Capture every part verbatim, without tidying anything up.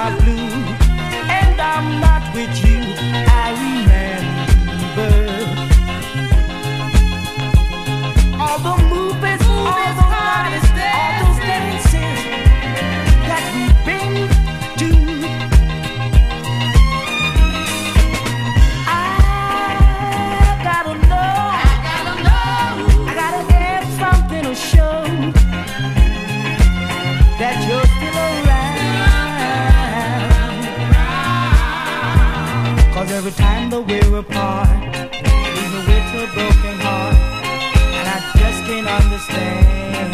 are blue and I'm not with you, I remember all the movies, all the parties, all those dances that we've been to. I gotta know, I gotta know, I gotta have something to show that you're still around. Cause every time that we're apart, leave me with a broken heart, and I just can't understand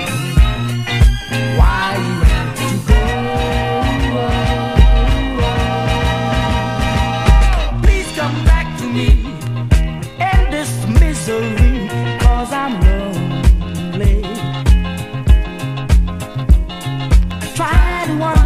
why you have to go. Please come back to me in this misery, cause I'm lonely. Try to